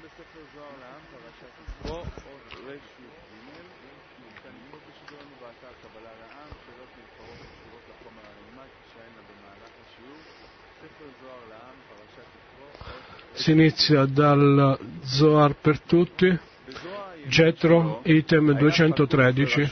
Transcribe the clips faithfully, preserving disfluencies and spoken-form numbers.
Si inizia dal Zohar per tutti, Getro, item duecentotredici.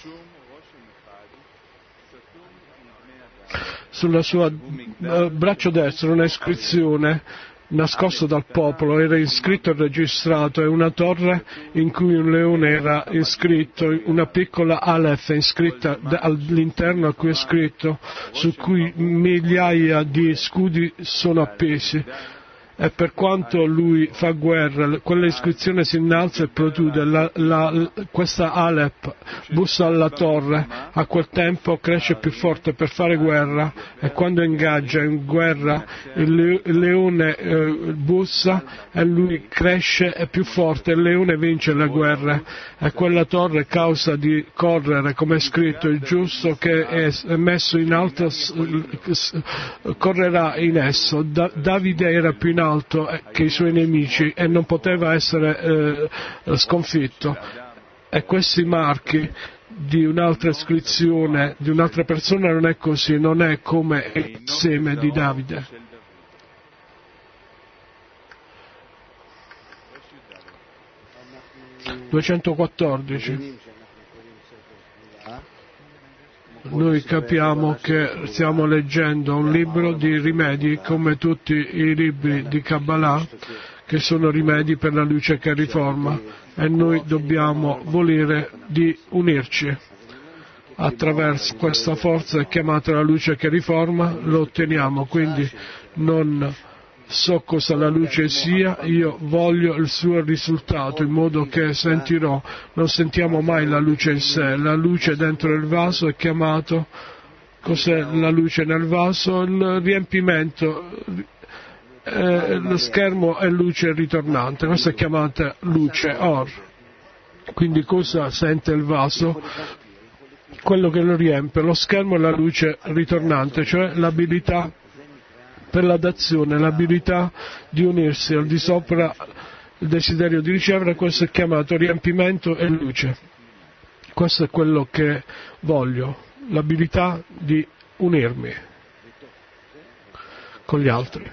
Sul suo eh, braccio destro una iscrizione nascosta dal popolo, era iscritto e registrato, e una torre in cui un leone era iscritto, una piccola Aleph iscritta all'interno a cui è scritto, su cui migliaia di scudi sono appesi. E per quanto lui fa guerra, quella iscrizione si innalza e protrude, la, la, questa Alep bussa alla torre, a quel tempo cresce più forte per fare guerra, e quando ingaggia in guerra il, il leone eh, bussa e lui cresce è più forte, il leone vince la guerra, e quella torre causa di correre, come è scritto, il giusto che è messo in alto correrà in esso. Da, Davide era più in alto che i suoi nemici e non poteva essere eh, sconfitto, e questi marchi di un'altra iscrizione di un'altra persona non è così, non è come il seme di Davide. duecentoquattordici. Noi capiamo che stiamo leggendo un libro di rimedi, come tutti i libri di Kabbalah, che sono rimedi per la luce che riforma, e noi dobbiamo volere di unirci attraverso questa forza chiamata la luce che riforma, lo otteniamo. Quindi non so cosa la luce sia, io voglio il suo risultato, in modo che sentirò. Non sentiamo mai la luce in sé, la luce dentro il vaso è chiamato, cos'è la luce nel vaso? Il riempimento, eh, lo schermo è luce ritornante, questa è chiamata luce, or. Quindi cosa sente il vaso? Quello che lo riempie, lo schermo è la luce ritornante, cioè l'abilità per la dazione, l'abilità di unirsi al di sopra il desiderio di ricevere. Questo è chiamato riempimento e luce. Questo è quello che voglio, l'abilità di unirmi con gli altri.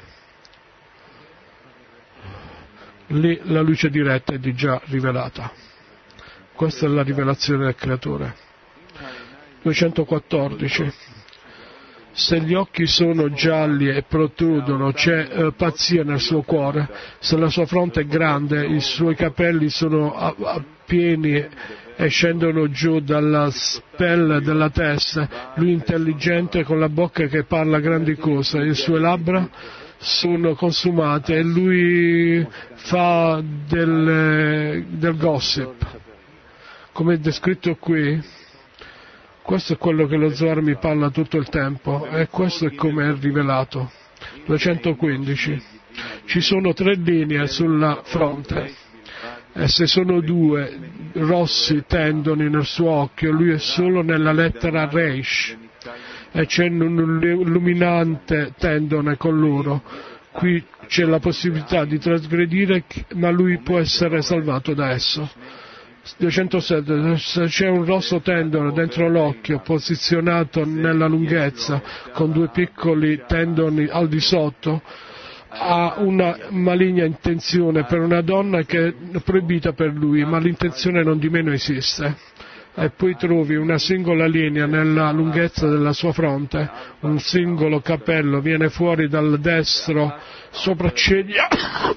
Lì la luce diretta è di già rivelata. Questa è la rivelazione del Creatore. duecentoquattordici. Se gli occhi sono gialli e protrudono, c'è eh, pazzia nel suo cuore. Se la sua fronte è grande, i suoi capelli sono a, a pieni e scendono giù dalla spella della testa. Lui è intelligente, con la bocca che parla grandi cose, le sue labbra sono consumate, e lui fa del, del gossip, come è descritto qui. Questo è quello che lo Zohar mi parla tutto il tempo, e questo è come è rivelato. duecentoquindici. Ci sono tre linee sulla fronte, e se sono due rossi tendoni nel suo occhio, lui è solo nella lettera Reish, e c'è un illuminante tendone con loro. Qui c'è la possibilità di trasgredire, ma lui può essere salvato da esso. duecentosette. Se c'è un rosso tendone dentro l'occhio, posizionato nella lunghezza, con due piccoli tendoni al di sotto, ha una maligna intenzione per una donna che è proibita per lui, ma l'intenzione non di meno esiste. E poi trovi una singola linea nella lunghezza della sua fronte, un singolo capello viene fuori dal destro sopracciglia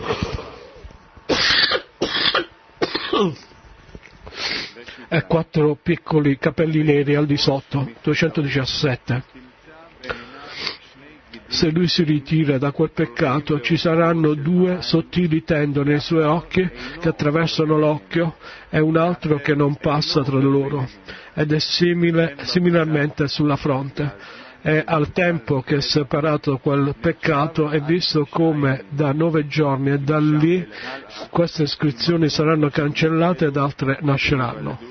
e quattro piccoli capelli neri al di sotto. duecentodiciassette. Se lui si ritira da quel peccato, ci saranno due sottili tendoni nei suoi occhi che attraversano l'occhio, e un altro che non passa tra loro, ed è simile, similarmente sulla fronte. E al tempo che è separato quel peccato è visto come da nove giorni, e da lì queste iscrizioni saranno cancellate ed altre nasceranno.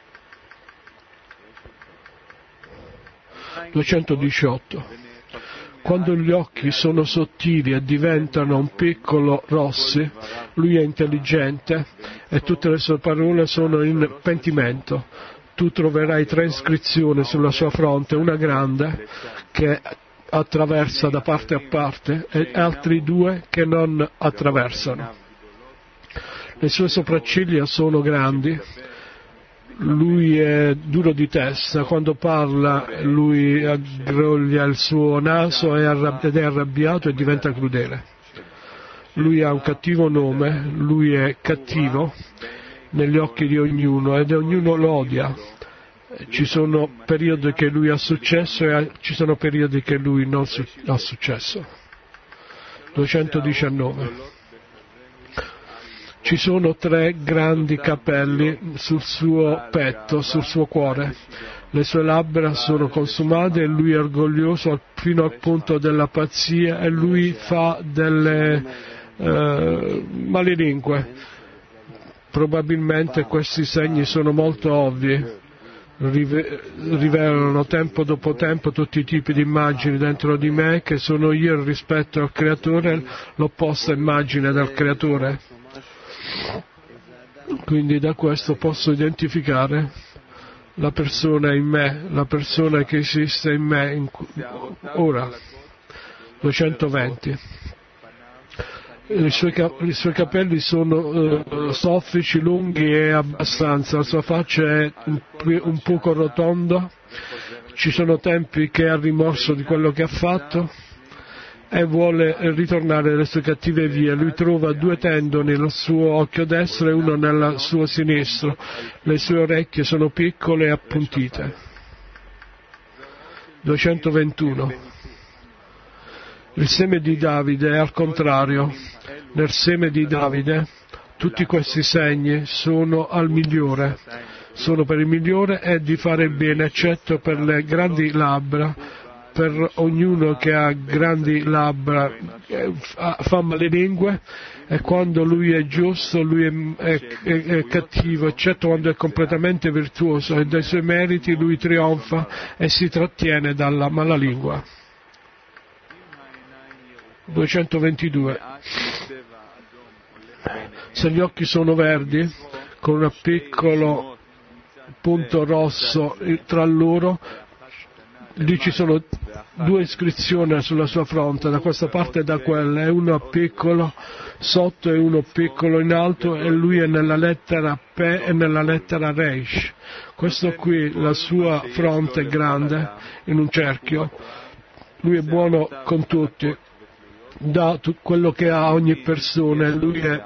duecentodiciotto. Quando gli occhi sono sottili e diventano un piccolo rossi, lui è intelligente e tutte le sue parole sono in pentimento. Tu troverai tre iscrizioni sulla sua fronte, una grande che attraversa da parte a parte e altri due che non attraversano. Le sue sopracciglia sono grandi, lui è duro di testa, quando parla lui aggroglia il suo naso ed è arrabbiato e diventa crudele. Lui ha un cattivo nome, lui è cattivo negli occhi di ognuno ed ognuno lo odia. Ci sono periodi che lui ha successo e ci sono periodi che lui non ha successo. duecentodiciannove. Ci sono tre grandi capelli sul suo petto, sul suo cuore. Le sue labbra sono consumate e lui è orgoglioso fino al punto della pazzia e lui fa delle eh, malelingue. Probabilmente questi segni sono molto ovvi. Rivelano tempo dopo tempo tutti i tipi di immagini dentro di me che sono io rispetto al Creatore, l'opposta immagine del Creatore. Quindi da questo posso identificare la persona in me, la persona che esiste in me in, ora. duecentoventi. I suoi, I suoi capelli sono uh, soffici, lunghi e abbastanza, la sua faccia è un, un poco rotonda, ci sono tempi che ha rimorso di quello che ha fatto e vuole ritornare alle sue cattive vie. Lui trova due tendoni nel suo occhio destro e uno nel suo sinistro, le sue orecchie sono piccole e appuntite. duecentoventuno. Il seme di Davide è al contrario. Nel seme di Davide tutti questi segni sono al migliore, sono per il migliore e di fare il bene, eccetto per le grandi labbra. Per ognuno che ha grandi labbra eh, fa malelingue e quando lui è giusto, lui è, è, è, è cattivo, eccetto quando è completamente virtuoso e dai suoi meriti lui trionfa e si trattiene dalla malalingua. duecentoventidue. Se gli occhi sono verdi, con un piccolo punto rosso tra loro, lì ci sono due iscrizioni sulla sua fronte, da questa parte e da quella, e uno piccolo sotto e uno piccolo in alto, e lui è nella lettera P e nella lettera Reish. Questo qui, la sua fronte è grande, in un cerchio, lui è buono con tutti, dà tutto quello che ha a ogni persona, lui è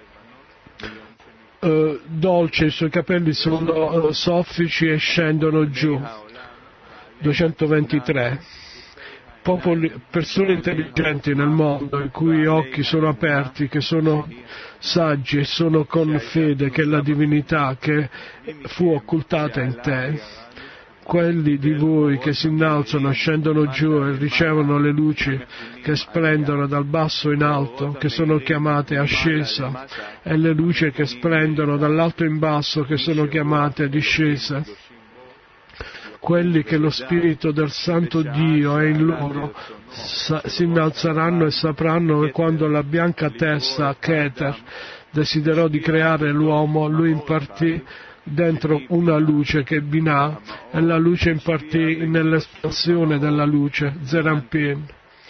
uh, dolce, i suoi capelli sono uh, soffici e scendono giù. duecentoventitré. Popoli, persone intelligenti nel mondo, i cui occhi sono aperti, che sono saggi e sono con fede che la divinità che fu occultata in te, quelli di voi che si innalzano, scendono giù e ricevono le luci che splendono dal basso in alto, che sono chiamate ascesa, e le luci che splendono dall'alto in basso, che sono chiamate discesa. Quelli che lo Spirito del Santo Dio è in loro sa- si innalzeranno e sapranno che quando la bianca testa, Keter, desiderò di creare l'uomo, lui impartì dentro una luce che è Binah, e la luce impartì nell'espansione della luce, Zerampin,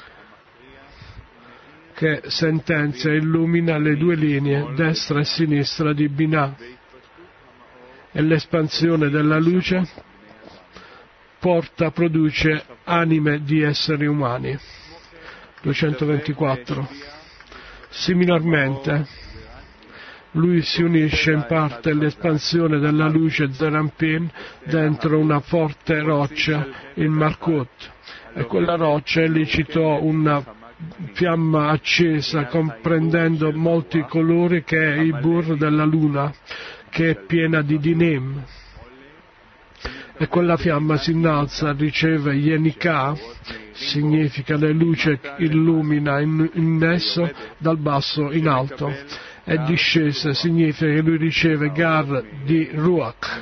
che sentenzia e illumina le due linee, destra e sinistra di Binah, e l'espansione della luce porta, produce anime di esseri umani. duecentoventiquattro. Similarmente, lui si unisce in parte all'espansione della luce Zerampin dentro una forte roccia, il Markut, e quella roccia elicitò una fiamma accesa comprendendo molti colori, che è il Bur della luna, che è piena di dinim. E quella fiamma si innalza, riceve Yenikah, significa la luce illumina in, in esso dal basso in alto, e discesa significa che lui riceve Gar di Ruach,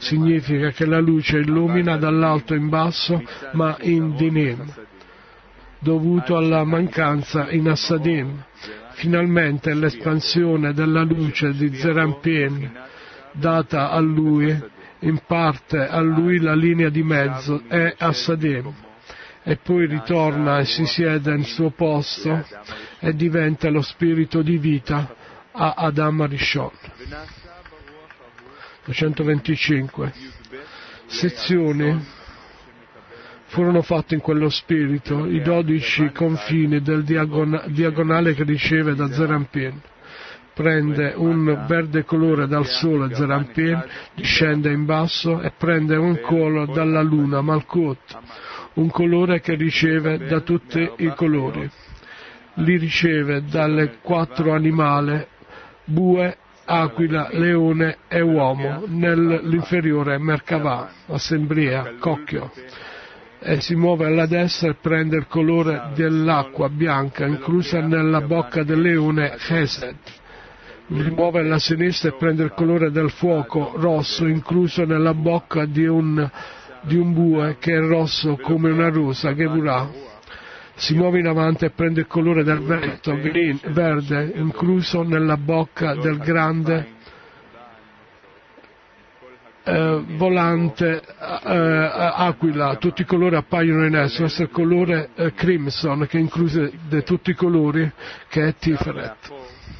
significa che la luce illumina dall'alto in basso, ma in Dinim. dovuto alla mancanza in Assadim. Finalmente l'espansione della luce di Zerampin, data a lui, in parte a lui la linea di mezzo, è Assadim, e poi ritorna e si siede al suo posto e diventa lo spirito di vita a Adam Arishon. duecentoventicinque. Sezioni furono fatte in quello spirito, i dodici confini del diagon- diagonale che riceve da Zerampin. Prende un verde colore dal sole Zerampin, discende in basso e prende un colore dalla luna Malkut, un colore che riceve da tutti i colori. Li riceve dalle quattro animali, bue, aquila, leone e uomo, nell'inferiore Merkavah, assemblea, cocchio, e si muove alla destra e prende il colore dell'acqua bianca, inclusa nella bocca del leone Chesed. Si muove alla sinistra e prende il colore del fuoco rosso, incluso nella bocca di un, di un bue che è rosso come una rosa, Gevurah. Si muove in avanti e prende il colore del vento, green, verde, incluso nella bocca del grande eh, volante eh, aquila. Tutti i colori appaiono in esso. Questo è il colore eh, crimson, che include di tutti i colori, che è Tiferet.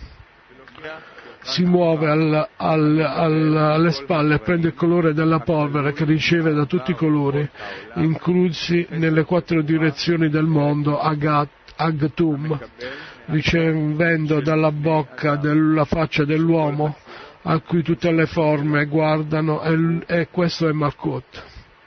Si muove al, al, al, alle spalle e prende il colore della polvere che riceve da tutti i colori, inclusi nelle quattro direzioni del mondo, Agat, Agtum, ricevendo dalla bocca della faccia dell'uomo a cui tutte le forme guardano, e, e questo è Malkut.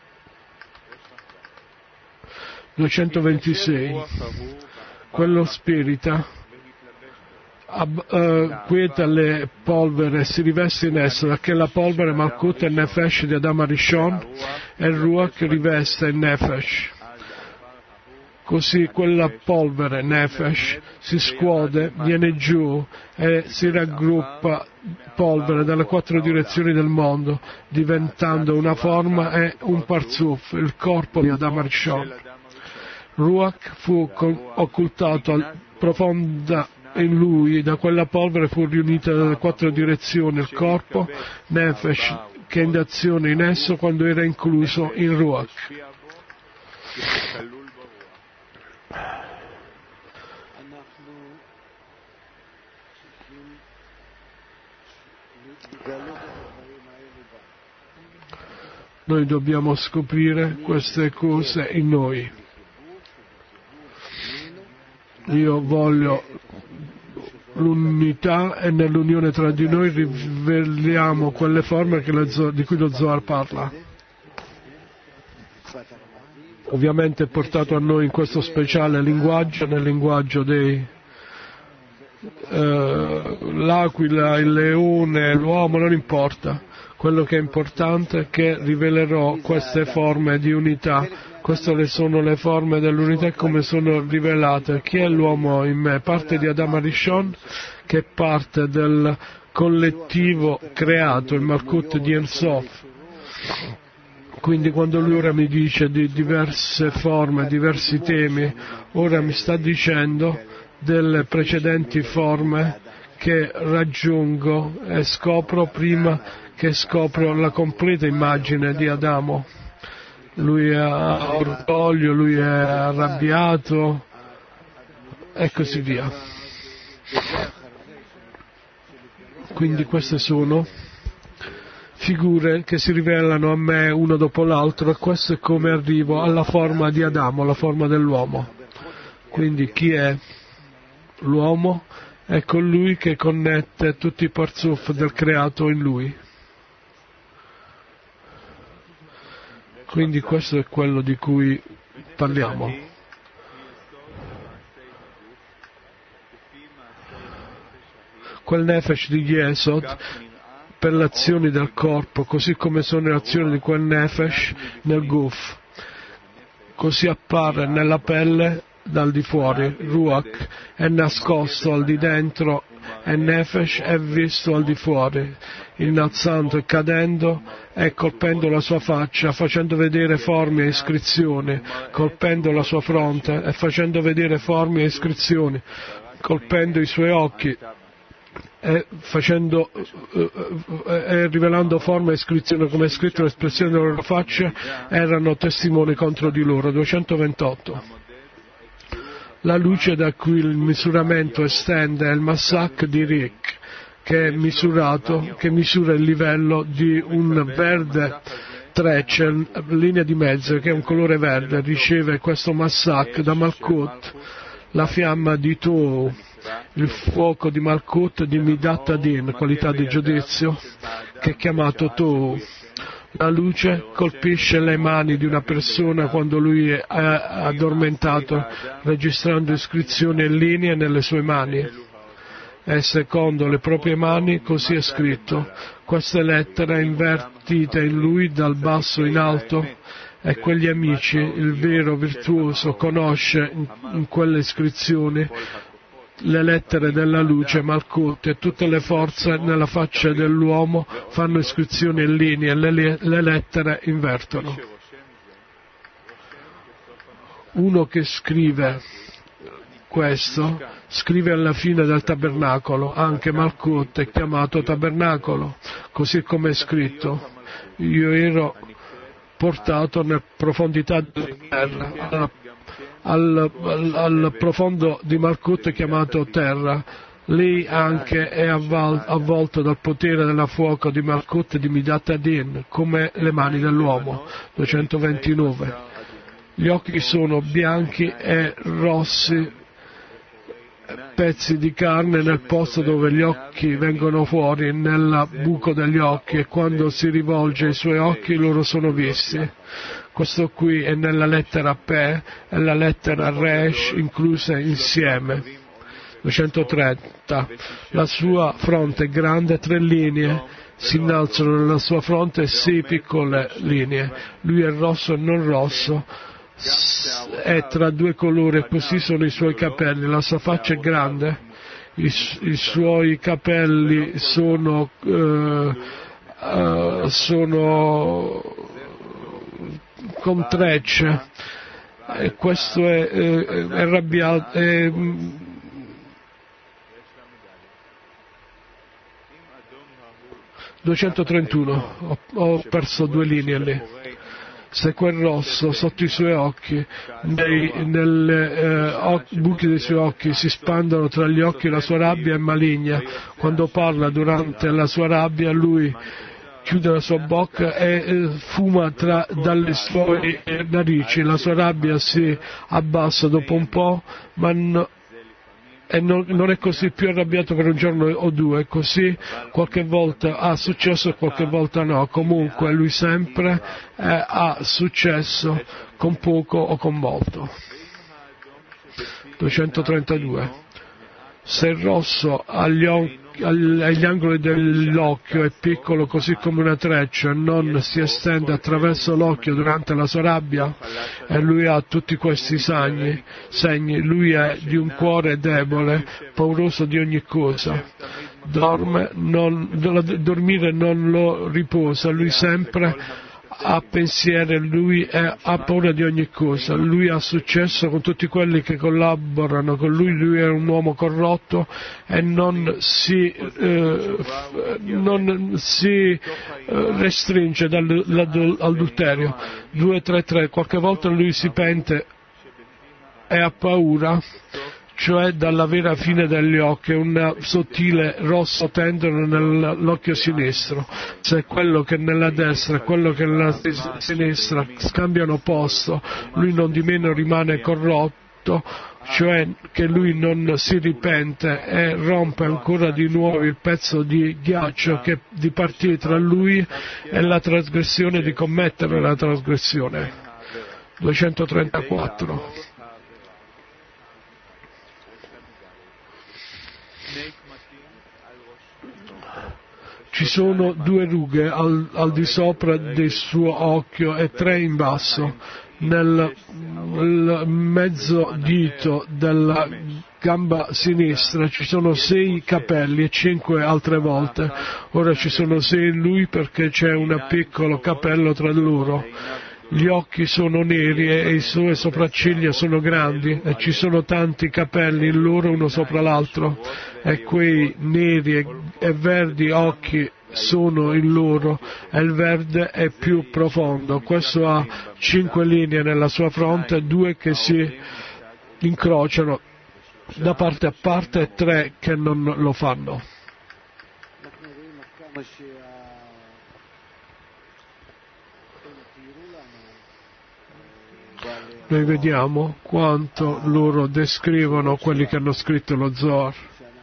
duecentoventisei. Quello spirita Ab, uh, quieta le polvere, si riveste in esso, perché la polvere Malkut e Nefesh di Adam Arishon e il Ruach riveste il Nefesh. Così quella polvere Nefesh si scuode, viene giù e si raggruppa polvere dalle quattro direzioni del mondo, diventando una forma e un parzuf, il corpo di Adam Arishon. Ruach fu con, occultato al profonda in lui, da quella polvere fu riunita dalle quattro direzioni il corpo, Nefesh, che è in azione in esso quando era incluso in Ruach. Noi dobbiamo scoprire queste cose in noi. Io voglio l'unità, e nell'unione tra di noi riveliamo quelle forme che le, di cui lo Zohar parla. Ovviamente è portato a noi in questo speciale linguaggio, nel linguaggio dei eh, l'aquila, il leone, l'uomo, non importa. Quello che è importante è che rivelerò queste forme di unità. Queste sono le forme dell'unità e come sono rivelate. Chi è l'uomo in me? Parte di Adam Arishon, che è parte del collettivo creato, il Malkut di Ein Sof. Quindi quando lui ora mi dice di diverse forme, diversi temi, ora mi sta dicendo delle precedenti forme che raggiungo e scopro prima che scopro la completa immagine di Adamo. Lui ha orgoglio, lui è arrabbiato e così via. Quindi queste sono figure che si rivelano a me uno dopo l'altro, e questo è come arrivo alla forma di Adamo, la forma dell'uomo. Quindi chi è l'uomo? È colui che connette tutti i parzuf del creato in lui. Quindi questo è quello di cui parliamo. Quel Nefesh di Yesod, per le azioni del corpo, così come sono le azioni di quel Nefesh nel Guf, così appare nella pelle dal di fuori. Ruach è nascosto al di dentro e Nefesh è visto al di fuori, innalzando e cadendo e colpendo la sua faccia, facendo vedere forme e iscrizioni, colpendo la sua fronte e facendo vedere forme e iscrizioni, colpendo i suoi occhi e, facendo, e rivelando forme e iscrizioni, come è scritto l'espressione delle loro facce, erano testimoni contro di loro. duecentoventotto. La luce da cui il misuramento estende è il Massak di Rik, che è misurato, che misura il livello di un verde trecce, linea di mezzo, che è un colore verde. Riceve questo Massak da Malkut, la fiamma di Tohu, il fuoco di Malkut di Midat Adin, qualità di giudizio, che è chiamato Tohu. La luce colpisce le mani di una persona quando lui è addormentato, registrando iscrizioni e linee nelle sue mani. E secondo le proprie mani, così è scritto, queste lettere invertite in lui dal basso in alto, e quegli amici, il vero virtuoso, conosce in quelle iscrizioni le lettere della luce, Malkut, e tutte le forze nella faccia dell'uomo fanno iscrizioni in linee e le, le lettere invertono. Uno che scrive questo, scrive alla fine del tabernacolo, anche Malkut è chiamato tabernacolo, così come è scritto, io ero portato nelle profondità della terra, Al, al, al profondo di Malkut chiamato terra, lì anche è avval, avvolto dal potere della fuoco di Malkut di Midat Adin, come le mani dell'uomo. duecentoventinove. Gli occhi sono bianchi e rossi, pezzi di carne nel posto dove gli occhi vengono fuori, nel buco degli occhi, e quando si rivolge i suoi occhi loro sono visti. Questo qui è nella lettera Pe e la lettera Resh incluse insieme. duecentotrenta. La sua fronte è grande, tre linee si innalzano nella sua fronte, sei piccole linee. Lui è rosso e non rosso, è tra due colori, e così sono i suoi capelli. La sua faccia è grande, i, i suoi capelli sono, uh, uh, sono con trecce, e questo è, è, è arrabbiato, è, duecentotrentuno, ho, ho perso due linee lì. Se quel rosso sotto i suoi occhi, nei nelle, eh, occhi, buchi dei suoi occhi si spandono tra gli occhi, la sua rabbia è maligna. Quando parla durante la sua rabbia, lui chiude la sua bocca e eh, fuma tra, dalle sue narici. La sua rabbia si abbassa dopo un po', ma no, e non, non è così più arrabbiato per un giorno o due, così qualche volta ha successo e qualche volta no. Comunque lui sempre eh, ha successo con poco o con molto. duecentotrentadue. Se il rosso agli, occhi, agli angoli dell'occhio è piccolo così come una treccia, non si estende attraverso l'occhio durante la sua rabbia, e lui ha tutti questi segni, segni, lui è di un cuore debole, pauroso di ogni cosa, dorme, non, dormire non lo riposa, lui sempre ha pensieri, lui è, ha paura di ogni cosa, lui ha successo con tutti quelli che collaborano con lui, lui è un uomo corrotto e non si, eh, non si eh, restringe dall'adulterio. duecentotrentatré, qualche volta lui si pente e ha paura, cioè dalla vera fine degli occhi, un sottile rosso tendono nell'occhio sinistro. Se quello che nella destra e quello che nella sinistra scambiano posto, lui non di meno rimane corrotto, cioè che lui non si ripente e rompe ancora di nuovo il pezzo di ghiaccio che di partire tra lui e la trasgressione, di commettere la trasgressione. duecentotrentaquattro. Ci sono due rughe al, al di sopra del suo occhio e tre in basso. nel mezzo dito della gamba sinistra ci sono sei capelli e cinque altre volte. Ora ci sono sei in lui perché c'è un piccolo capello tra loro. Gli occhi sono neri e le sue sopracciglia sono grandi e ci sono tanti capelli in loro uno sopra l'altro e quei neri e, e verdi occhi sono in loro e il verde è più profondo. Questo ha cinque linee nella sua fronte, due che si incrociano da parte a parte e tre che non lo fanno. Noi vediamo quanto loro descrivono quelli che hanno scritto lo Zohar,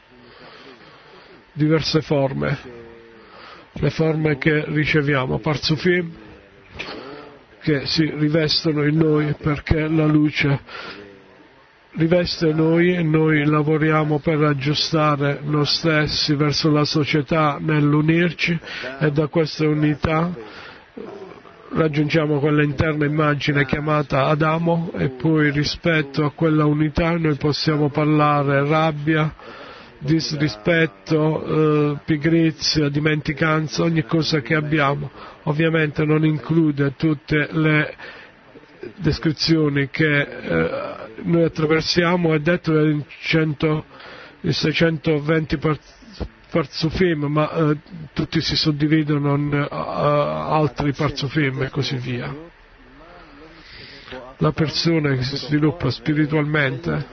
diverse forme, le forme che riceviamo, Parzufim, che si rivestono in noi perché la luce riveste noi e noi lavoriamo per aggiustare noi stessi verso la società nell'unirci e da questa unità raggiungiamo quella interna immagine chiamata Adamo e poi rispetto a quella unità noi possiamo parlare rabbia, disrispetto, eh, pigrizia, dimenticanza, ogni cosa che abbiamo. Ovviamente non include tutte le descrizioni che eh, noi attraversiamo, è detto in cento, seicentoventi Parzufim, ma eh, tutti si suddividono in uh, altri Parzufim e così via. La persona che si sviluppa spiritualmente,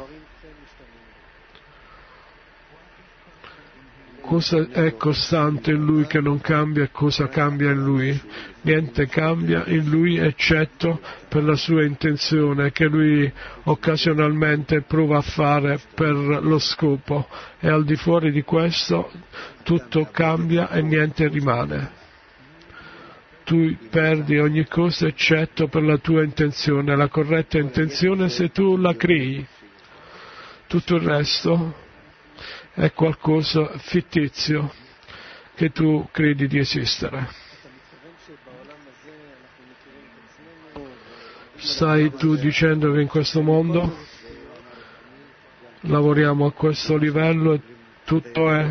cosa è costante in lui che non cambia e cosa cambia in lui? Niente cambia in lui eccetto per la sua intenzione che lui occasionalmente prova a fare per lo scopo e al di fuori di questo tutto cambia e niente rimane. Tu perdi ogni cosa eccetto per la tua intenzione, la corretta intenzione se tu la crei. Tutto il resto è qualcosa fittizio che tu credi di esistere. Stai tu dicendo che in questo mondo lavoriamo a questo livello e tutto è.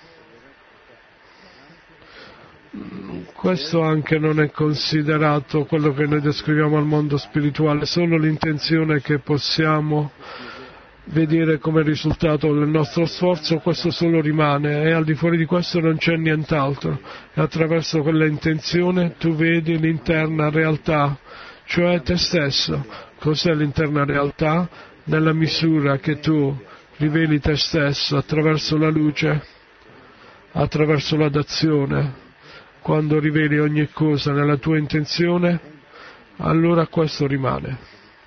Questo anche non è considerato quello che noi descriviamo al mondo spirituale, solo l'intenzione che possiamo vedere come risultato del nostro sforzo, questo solo rimane e al di fuori di questo non c'è nient'altro. E attraverso quella intenzione tu vedi l'interna realtà, cioè te stesso. Cos'è l'interna realtà? Nella misura che tu riveli te stesso attraverso la luce, attraverso la d'azione, quando riveli ogni cosa nella tua intenzione, allora questo rimane.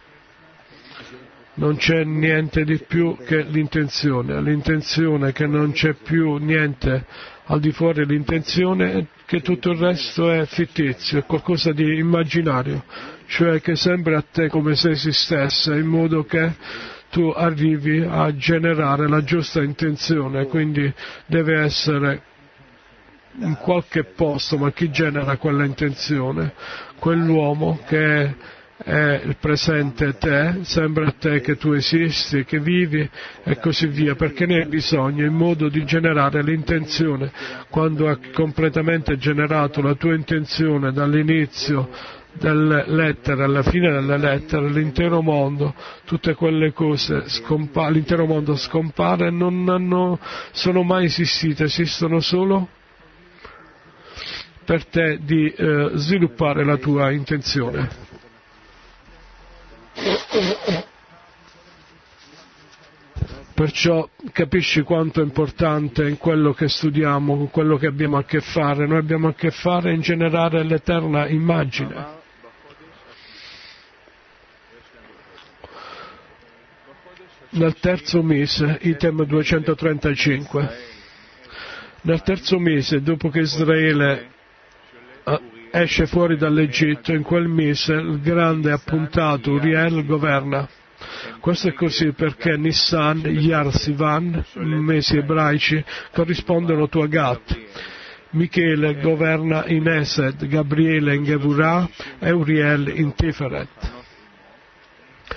Non c'è niente di più che l'intenzione, l'intenzione che non c'è più niente al di fuori dell'intenzione, che tutto il resto è fittizio, è qualcosa di immaginario, cioè che sembra a te come se esistesse, in modo che tu arrivi a generare la giusta intenzione, quindi deve essere in qualche posto, ma chi genera quella intenzione? Quell'uomo che è è il presente te, sembra a te che tu esisti, che vivi e così via, perché ne hai bisogno in modo di generare l'intenzione. Quando hai completamente generato la tua intenzione dall'inizio delle lettere alla fine delle lettere, l'intero mondo, tutte quelle cose, scompa- l'intero mondo scompare e non hanno, sono mai esistite, esistono solo per te di eh, sviluppare la tua intenzione. Perciò capisci quanto è importante in quello che studiamo, con quello che abbiamo a che fare. Noi abbiamo a che fare in generare l'eterna immagine. Nel terzo mese, item duecentotrentacinque, nel terzo mese, dopo che Israele esce fuori dall'Egitto, in quel mese il grande appuntato Uriel governa. Questo è così perché Nissan, Iyar, Sivan, mesi ebraici, corrispondono a Gat. Michele governa in Esed, Gabriele in Gevurah e Uriel in Tiferet.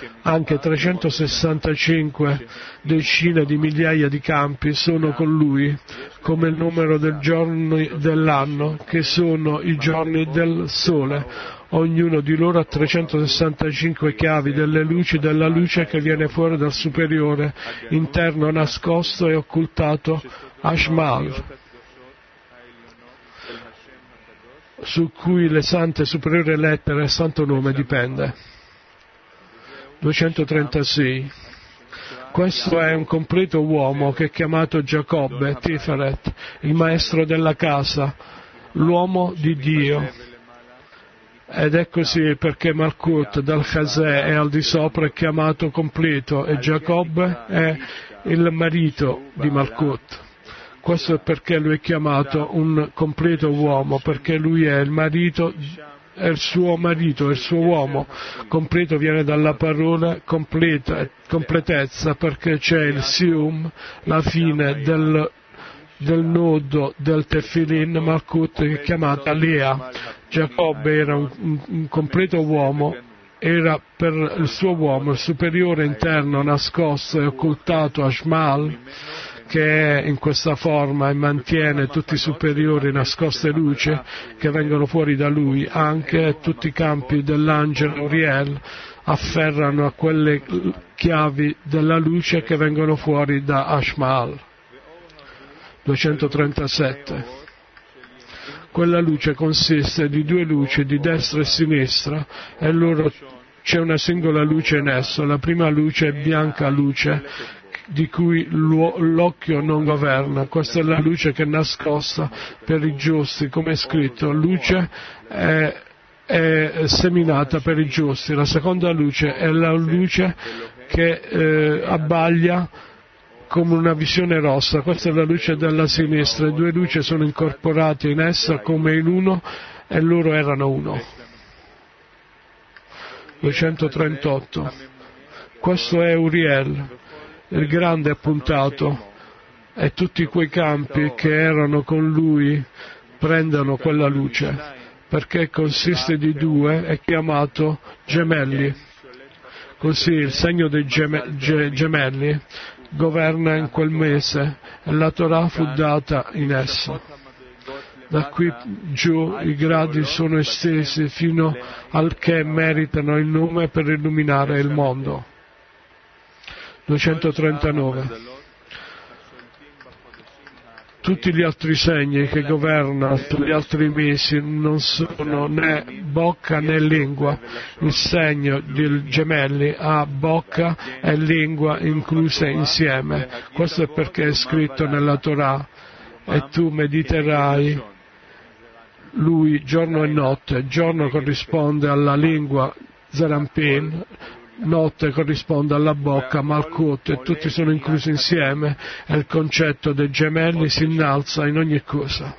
Anche trecentosessantacinque decine di migliaia di campi sono con lui, come il numero dei giorni dell'anno, che sono i giorni del sole. Ognuno di loro ha trecentosessantacinque chiavi delle luci della luce che viene fuori dal superiore, interno nascosto e occultato Ashmal, su cui le sante superiori lettere e santo nome dipende. duecentotrentasei. Questo è un completo uomo che è chiamato Giacobbe, Tiferet, il maestro della casa, l'uomo di Dio. Ed è così perché Malkut dal Chazè e al di sopra è chiamato completo e Giacobbe è il marito di Malkut. Questo è perché lui è chiamato un completo uomo, perché lui è il marito, è il suo marito, è il suo uomo. Completo viene dalla parola completa, completezza, perché c'è il sium, la fine del, del nodo del tefilin Malkut, che è chiamata Lea. Giacobbe era un, un, un completo uomo, era per il suo uomo il superiore interno nascosto e occultato Ashmal, che è in questa forma e mantiene tutti i superiori nascosti e luce che vengono fuori da lui. Anche tutti i campi dell'angelo Uriel afferrano a quelle chiavi della luce che vengono fuori da Ashmal. duecentotrentasette. Quella luce consiste di due luci di destra e sinistra e loro c'è una singola luce in esso. La prima luce è bianca luce, di cui l'occhio non governa. Questa è la luce che è nascosta per i giusti, come è scritto, luce è, è seminata per i giusti. La seconda luce è la luce che eh, abbaglia come una visione rossa. Questa è la luce della sinistra. Le due luci sono incorporate in essa come in uno e loro erano uno. duecentotrentotto. Questo è Uriel, il grande appuntato, e tutti quei campi che erano con lui prendono quella luce, perché consiste di due, è chiamato gemelli. Così il segno dei gem- ge- gemelli governa in quel mese e la Torah fu data in esso. Da qui giù i gradi sono estesi fino al che meritano il nome per illuminare il mondo. duecentotrentanove. Tutti gli altri segni che governano gli altri mesi non sono né bocca né lingua. Il segno dei gemelli ha bocca e lingua incluse insieme. Questo è perché è scritto nella Torah: e tu mediterai lui giorno e notte. Giorno corrisponde alla lingua Zerampin, notte corrisponde alla bocca Malkut, e tutti sono inclusi insieme e il concetto dei gemelli si innalza in ogni cosa.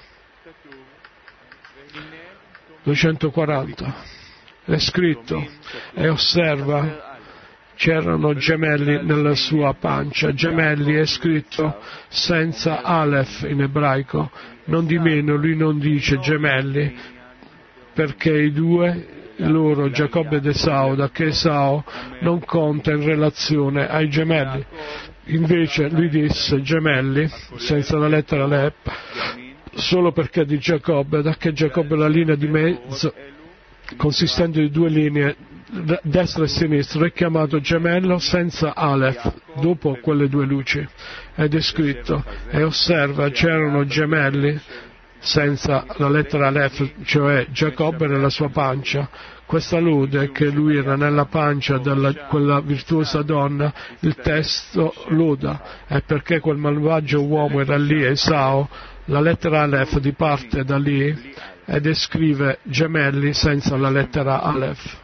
duecentoquaranta. È scritto: e osserva, c'erano gemelli nella sua pancia. Gemelli è scritto senza Aleph in ebraico, non di meno lui non dice gemelli, perché i due loro, Giacobbe ed Esau, da che Esau non conta in relazione ai gemelli. Invece lui disse gemelli, senza la lettera Lep, solo perché di Giacobbe, da che Giacobbe è la linea di mezzo, consistente di due linee, destra e sinistra, è chiamato gemello senza Aleph, dopo quelle due luci. Ed è scritto: e osserva, c'erano gemelli senza la lettera Aleph, cioè Giacobbe nella sua pancia. Questa lode che lui era nella pancia di quella virtuosa donna, il testo loda, è perché quel malvagio uomo era lì, Esau, la lettera Aleph diparte da lì e descrive gemelli senza la lettera Aleph.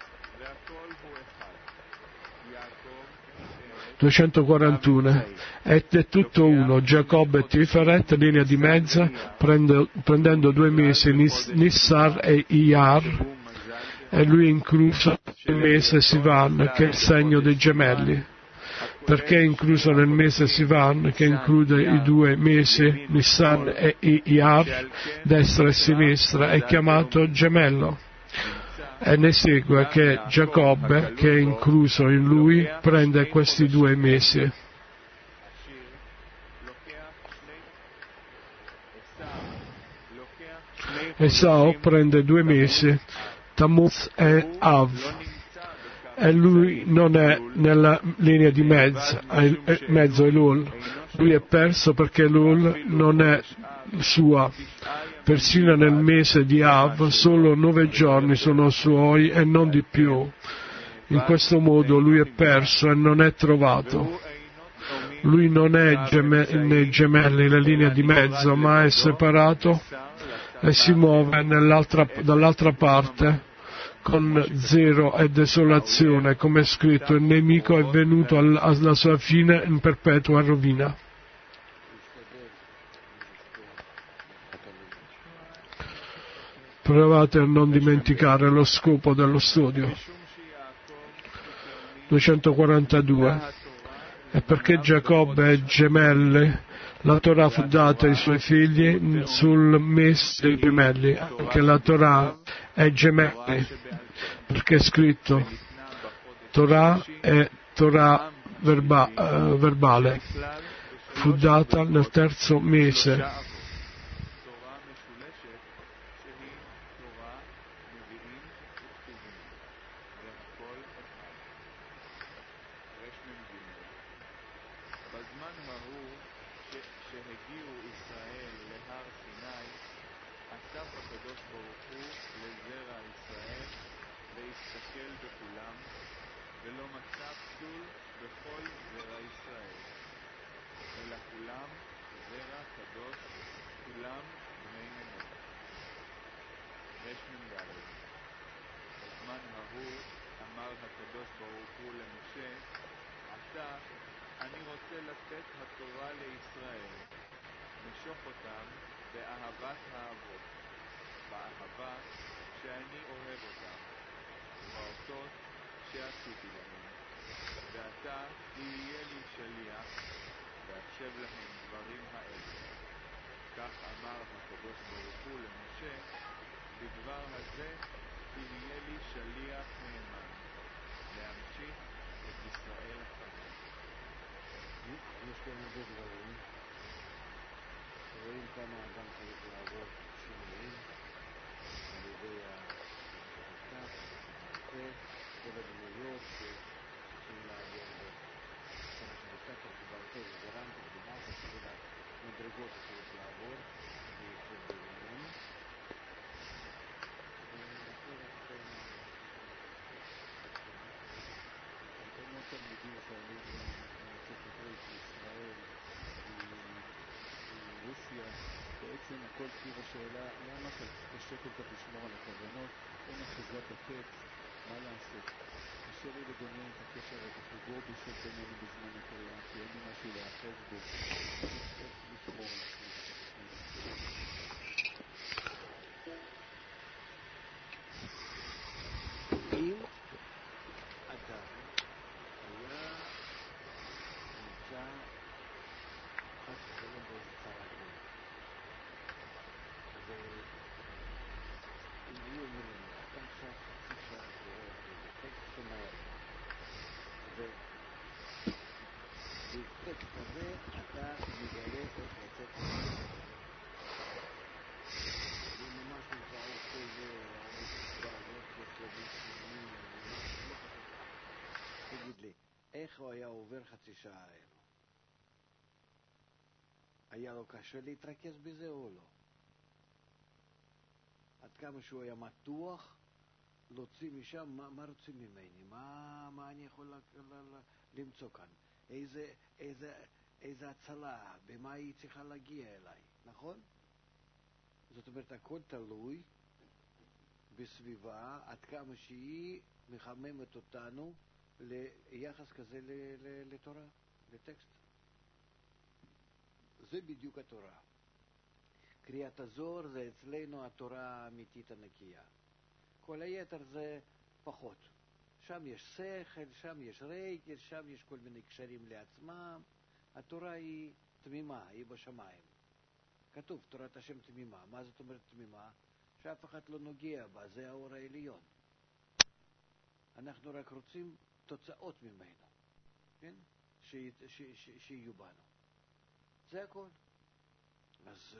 duecentoquarantuno. Ed è tutto uno, Giacobbe e Tiferet, linea di mezzo, prendo, prendendo due mesi, Nis, Nissar e Iyar, e lui incluso nel mese Sivan, che è il segno dei gemelli. Perché è incluso nel mese Sivan, che include i due mesi, Nissan e Iyar, destra e sinistra, è chiamato gemello. E ne segue che Giacobbe, che è incluso in lui, prende questi due mesi. Esau prende due mesi, Tammuz e Av, e lui non è nella linea di mezzo, mezzo Elul. Lui è perso perché Elul non è sua. Persino nel mese di Av solo nove giorni sono suoi e non di più. In questo modo lui è perso e non è trovato. Lui non è geme- nei gemelli, la linea di mezzo, ma è separato e si muove nell'altra, dall'altra parte con zero e desolazione, come è scritto, il nemico è venuto alla sua fine in perpetua rovina. Provate a non dimenticare lo scopo dello studio. duecentoquarantadue. E perché Giacobbe è gemelle, la Torah fu data ai suoi figli sul mese dei gemelli. Anche la Torah è gemelli, perché è scritto Torah è Torah verba, uh, verbale. Fu data nel terzo mese. הכל סביב השאלה למה קשה כל כך לשמור על הכוונות, אין אחיזת הטקסט, מה לעשות? קשה לי לדמיין את הקשר הזה חיבור בשביל בינינו בזמן הקריאה, כי אין לי משהו להאחז בו. איך לשמור על הכוונות? אם אדם היה נמצא חס ושלום באיזה צרה גדולה, ואם היו אומרים לנו, אתה עכשיו חצי שעה קורא איזה טקסט שמעל, ובטקסט הזה אתה מגלה איך לצאת לזה. זה ממש מבער כל זה, המספרות לשלבים שונים, לא חשוב. תגיד לי, איך הוא היה עובר חצי שעה האלו? היה לו קשה להתרכז בזה או לא? עד כמה שהוא היה מתוח, להוציא משם, מה, מה רוצים ממני? מה, מה אני יכול ל, ל, ל, למצוא כאן? איזה, איזה, איזה הצלה? במה היא צריכה להגיע אליי? נכון? זאת אומרת, הכל תלוי בסביבה, עד כמה שהיא מחממת אותנו ליחס כזה ל, ל, לתורה, לטקסט. זה בדיוק התורה. קריאת הזוהר זה אצלנו התורה האמיתית הנקייה. כל היתר זה פחות. שם יש שכל, שם יש רגל, שם יש כל מיני קשרים לעצמם. התורה היא תמימה, היא בשמיים. כתוב, תורת השם תמימה. מה זאת אומרת תמימה? שאף אחד לא נוגע בה, זה האור העליון. אנחנו רק רוצים תוצאות ממנו, כן? ש... ש... ש... שיהיו בנו. זה הכל. אז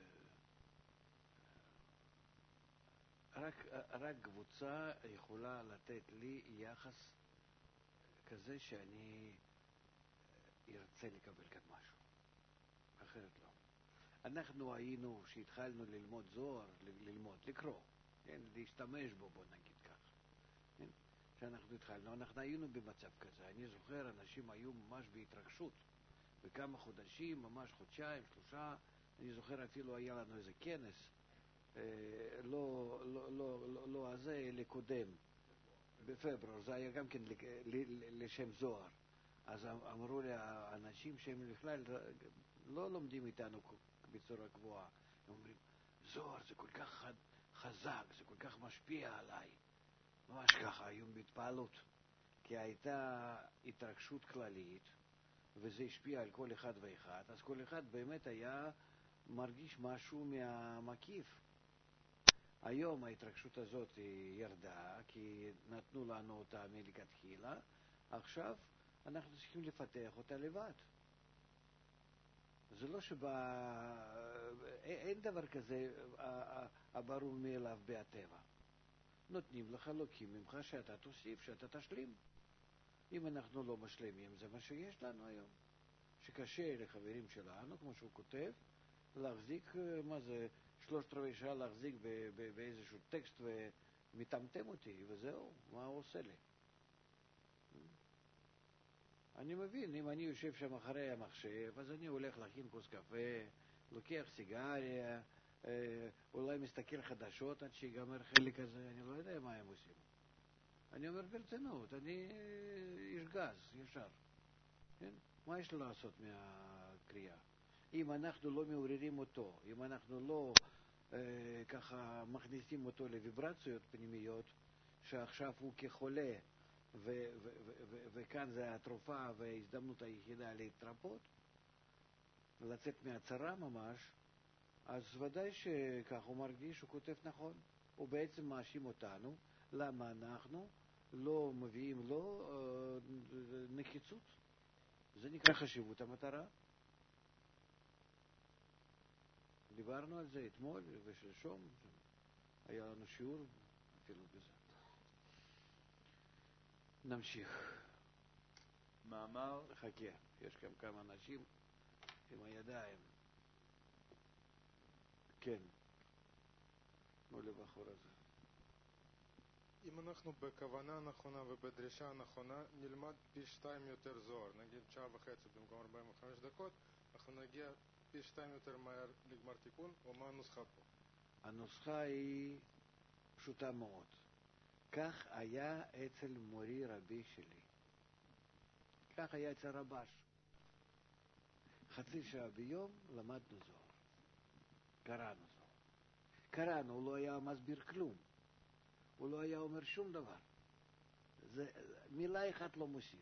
רק, רק קבוצה יכולה לתת לי יחס כזה שאני ארצה לקבל כאן משהו. אחרת לא. אנחנו היינו, שהתחלנו ללמוד זוהר, ללמוד, לקרוא, כן? להשתמש בו, בוא נגיד כך. כן? שאנחנו התחלנו, אנחנו היינו במצב כזה. אני זוכר, אנשים היו ממש בהתרגשות. בכמה חודשים, ממש חודשיים, שלושה. אני זוכר אפילו היה לנו איזה כנס, אה, לא, לא, לא, לא, לא הזה, אלא קודם, בפברואר. זה היה גם כן לשם זוהר. אז אמרו לי האנשים שהם בכלל לא לומדים איתנו בצורה גבוהה, הם אומרים, זוהר זה כל כך חזק, זה כל כך משפיע עליי. ממש ככה, היו בהתפעלות. כי הייתה התרגשות כללית, וזה השפיע על כל אחד ואחד, אז כל אחד באמת היה מרגיש משהו מהמקיף. היום ההתרגשות הזאת ירדה, כי נתנו לנו אותה מלכתחילה, עכשיו אנחנו צריכים לפתח אותה לבד. זה לא שבא, אין דבר כזה הברור מאליו בהטבע. נותנים לך, לוקים ממך שאתה תוסיף, שאתה תשלים. אם אנחנו לא משלימים, זה מה שיש לנו היום. שקשה לחברים שלנו, כמו שהוא כותב, להחזיק, מה זה, שלושת רבעי שעה להחזיק באיזשהו טקסט ומטמטם אותי, וזהו, מה הוא עושה לי? אני מבין, אם אני יושב שם אחרי המחשב, אז אני הולך להכין כוס קפה, לוקח סיגריה, אולי מסתכל חדשות עד שיגמר חלק הזה, אני לא יודע מה הם עושים. אני אומר ברצינות, אני איש גז, ישר. כן? מה יש לו לעשות מהקריאה? אם אנחנו לא מעוררים אותו, אם אנחנו לא אה, ככה מכניסים אותו לוויברציות פנימיות, שעכשיו הוא כחולה, ו- ו- ו- ו- וכאן זה התרופה וההזדמנות היחידה להתרפות, לצאת מהצרה ממש, אז ודאי שכך הוא מרגיש, הוא כותב נכון. הוא בעצם מאשים אותנו, למה אנחנו לא מביאים לו אה, נחיצות. זה נקרא חשיבות המטרה. דיברנו על זה אתמול ושלשום, היה לנו שיעור אפילו בזה. נמשיך. מאמר. חכה, יש גם כמה אנשים עם הידיים. כן. תנו לבחור הזה. אם אנחנו בכוונה נכונה ובדרישה נכונה, נלמד פי שתיים יותר זוהר, נגיד שעה וחצי במקום ארבעים וחמש דקות, אנחנו נגיע פי שתיים יותר מהר לגמר תיקון, או מה הנוסחה פה? הנוסחה היא פשוטה מאוד. כך היה אצל מורי רבי שלי. כך היה אצל רבש. חצי שעה ביום למדנו זוהר. קראנו זוהר. קראנו, הוא לא היה מסביר כלום. הוא לא היה אומר שום דבר. זה, מילה אחת לא מוסיף.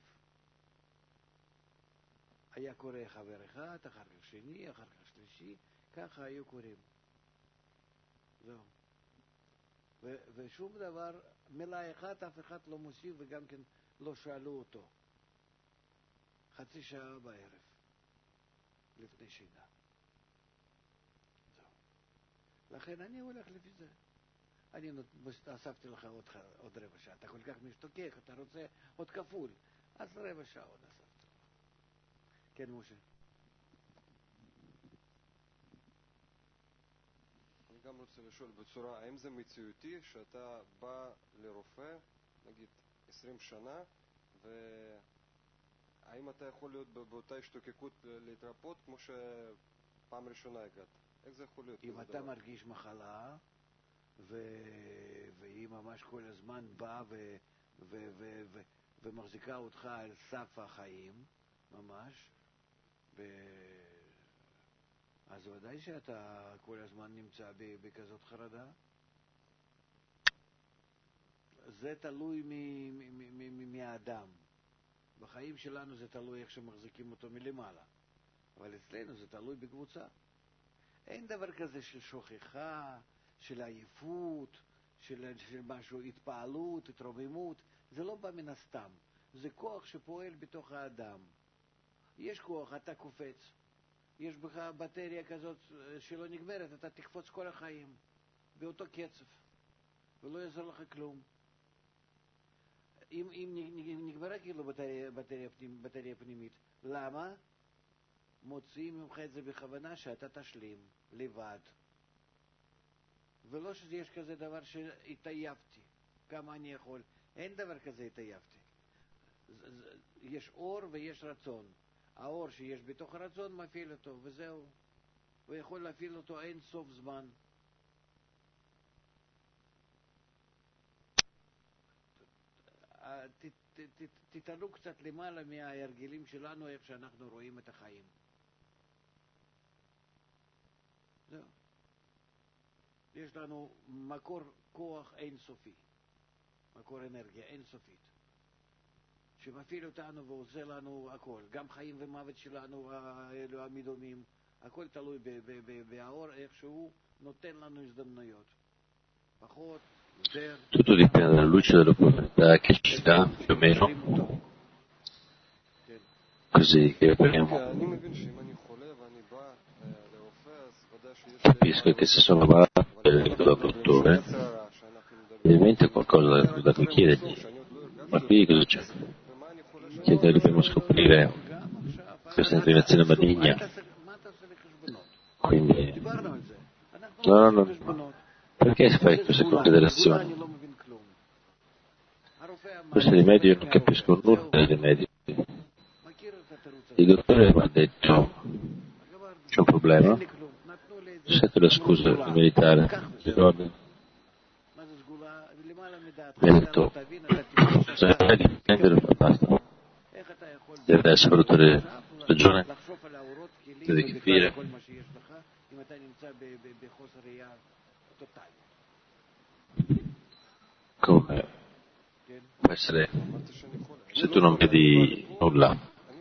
היה קורא חבר אחד, אחר כך שני, אחר כך שלישי, ככה היו קוראים. זהו. ו- ושום דבר, מילה אחת, אף אחד לא מוסיף, וגם כן לא שאלו אותו. חצי שעה בערב, לפני שינה. זהו. לכן אני הולך לפי זה. אני אספתי לך עוד, עוד רבע שעה. אתה כל כך משתוקק, אתה רוצה עוד כפול. אז רבע שעה עוד אספתי לך. כן, משה. אני גם רוצה לשאול בצורה, האם זה מציאותי שאתה בא לרופא, נגיד עשרים שנה, והאם אתה יכול להיות באותה השתוקקות להתרפות כמו שפעם ראשונה הגעת? איך זה יכול להיות? אם אתה דבר? מרגיש מחלה, ו... והיא ממש כל הזמן באה ו... ו... ו... ו... ומחזיקה אותך על סף החיים, ממש, ו... אז ודאי שאתה כל הזמן נמצא בכזאת חרדה. זה תלוי מהאדם. בחיים שלנו זה תלוי איך שמחזיקים אותו מלמעלה. אבל אצלנו זה תלוי בקבוצה. אין דבר כזה של שוכחה, של עייפות, של, של משהו, התפעלות, התרוממות. זה לא בא מן הסתם, זה כוח שפועל בתוך האדם. יש כוח, אתה קופץ, יש בך בטריה כזאת שלא נגמרת, אתה תקפוץ כל החיים באותו קצב ולא יעזור לך כלום. אם, אם נגמרה כאילו בטריה, בטריה, פנימ, בטריה פנימית, למה? מוציאים ממך את זה בכוונה שאתה תשלים לבד, ולא שיש כזה דבר שהתעייפתי, כמה אני יכול, אין דבר כזה התעייפתי. יש אור ויש רצון, האור שיש בתוך הרצון מפעיל אותו וזהו, הוא יכול להפעיל אותו אין סוף זמן. תתעלו קצת למעלה מההרגלים שלנו, איך שאנחנו רואים את החיים. זהו. יש לנו מקור כוח אינסופי, מקור אנרגיה אינסופית, שמפעיל אותנו ועושה לנו הכל, גם חיים ומוות שלנו, האלו המדומים, הכל תלוי באור, איך שהוא נותן לנו הזדמנויות. פחות, יותר. Tutto dipende dalla luce dell'opportunità che ci dà, più o meno, così che capisco che se sono malato e vedo dal dottore, ovviamente è qualcosa da cui chiedergli, ma qui cosa c'è? Che dobbiamo scoprire questa inclinazione maligna, quindi no, no, no, perché fai queste considerazioni? Questi rimedi io non capisco nulla dei rimedi. Il dottore mi ha detto c'è un problema, sento la scusa del militare, ricordi? Mi ha detto se devi prendere basta, deve essere per tutte le ragioni, devi capire. Come può essere se tu non vedi nulla?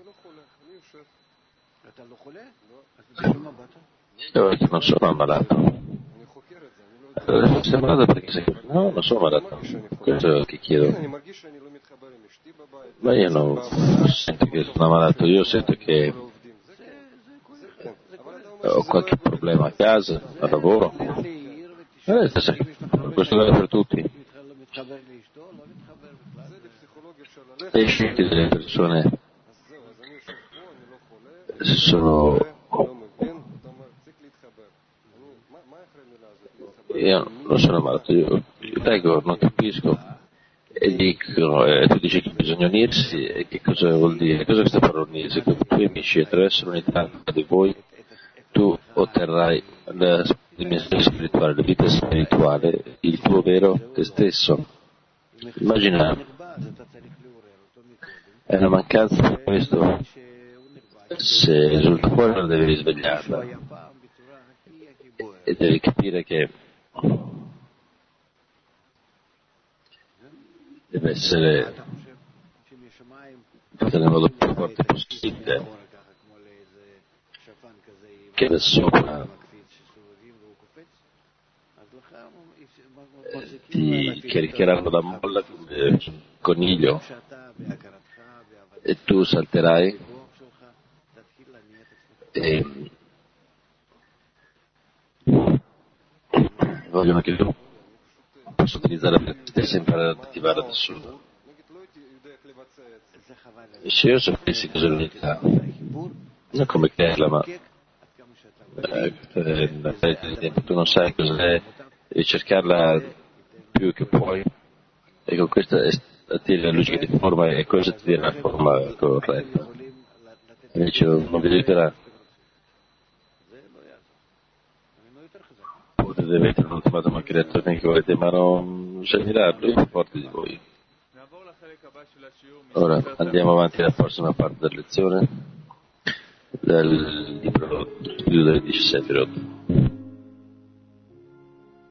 Io non sono ammalato. Sei ammalato perché sei... No, non sono ammalato. Questo è che chiedo. Ma io non sento che sono ammalato, io sento che ho qualche problema a casa, al lavoro. Eh, questo vale per tutti. Le scelte delle persone sono... Io non sono ammalato, io, io leggo, non capisco, e dico, eh, tu dici che bisogna unirsi, e che cosa vuol dire? Cosa sta per unirsi? Che tu amici attraverso l'unità di voi, tu otterrai la dimensione spirituale, la vita spirituale, il tuo vero te stesso. Immagina, è una mancanza di questo, se risulta fuori non devi risvegliarla e devi capire che deve essere fatta nel modo più forte possibile, che da sopra ti caricheranno la molla del coniglio e tu salterai e vogliono che tu possa utilizzare per te stessa e imparare ad attivare da solo. E se io sapessi cosa è l'unità, non come crearla, ma eh, eh, tu non sai cos'è, devi cercarla più che puoi, e con questa attiri la luce che ti forma e cosa ti dia la forma corretta. Invece non vi aiuterà. Potete mettere l'ultimatum al creatore che volete, ma non servirà, lui è più forte di voi. Ora andiamo avanti alla prossima parte della lezione, dal libro Studio delle diciassette otto.